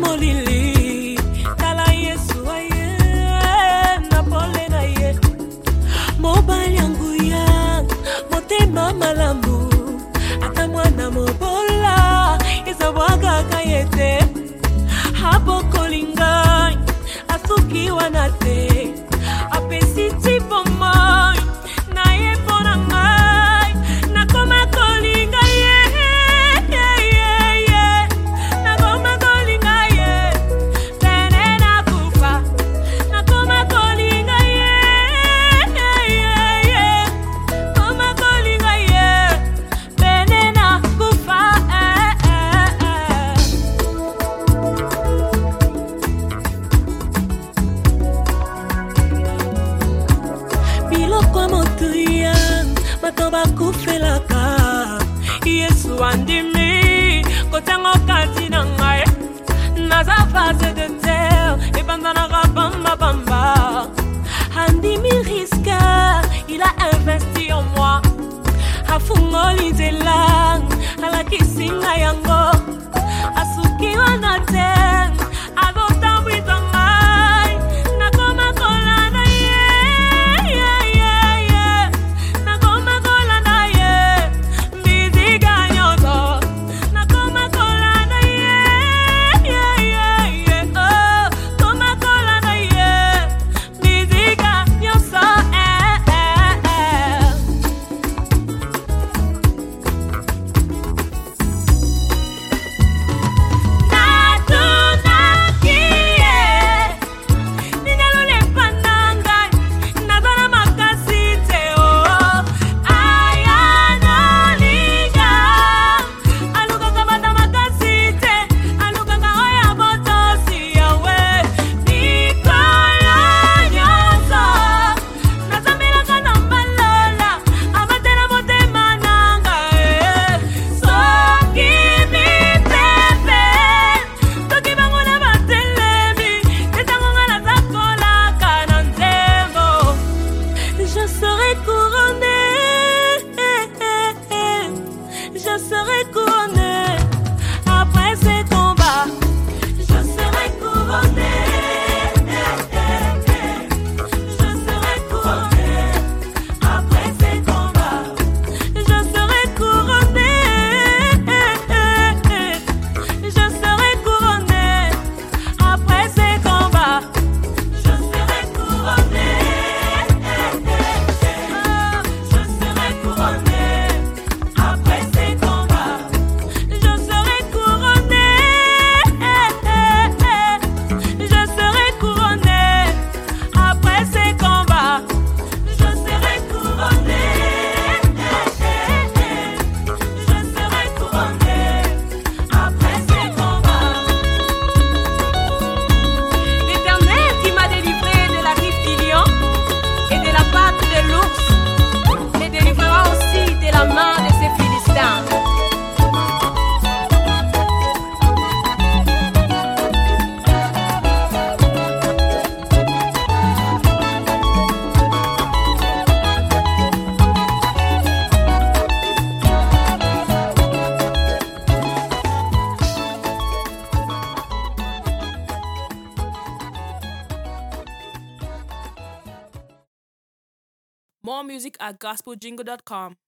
molili tala Yesu aye na pole na ye mobali yangu ya motema malamu ata mwana mobola ezabwaga kayete hapo kolinga asuki wanate apesi tipo moi na ye pona ngai na koma kolinga ye na koma kolinga ye tene na kufa na koma kolinga ye koma kolinga ye tene na kufa biloko motuya matoba kufelaka Yesu andimi kotango kati na ngai naza phase de terre ebandanaka bamba bamba andimi risque il a investi en moi afungoli nzela alakisinga yango asuki wana te azotambwisa ngai nakoma kolanda ye nakoma kolanda ye mbiziga nyonso nakoma kolanda ye koma kolanda ye mbiziga nyonso je serai couronnée après ces combats. Je serai couronnée. Je serai couronnée après ces combats. Je serai couronnée. Je serai couronnée après ces combats. Je serai couronnée. Je serai couronnée après ces combats. Je serai couronnée. Je serai couronnée après ces combats. Je serai couronnée. Je serai couronnée après ces combats. L'Éternel qui m'a délivré de la rive du lion et de la patte de l'ours me délivrera aussi de la main de ces Philistins. More music at gospeljingle.com.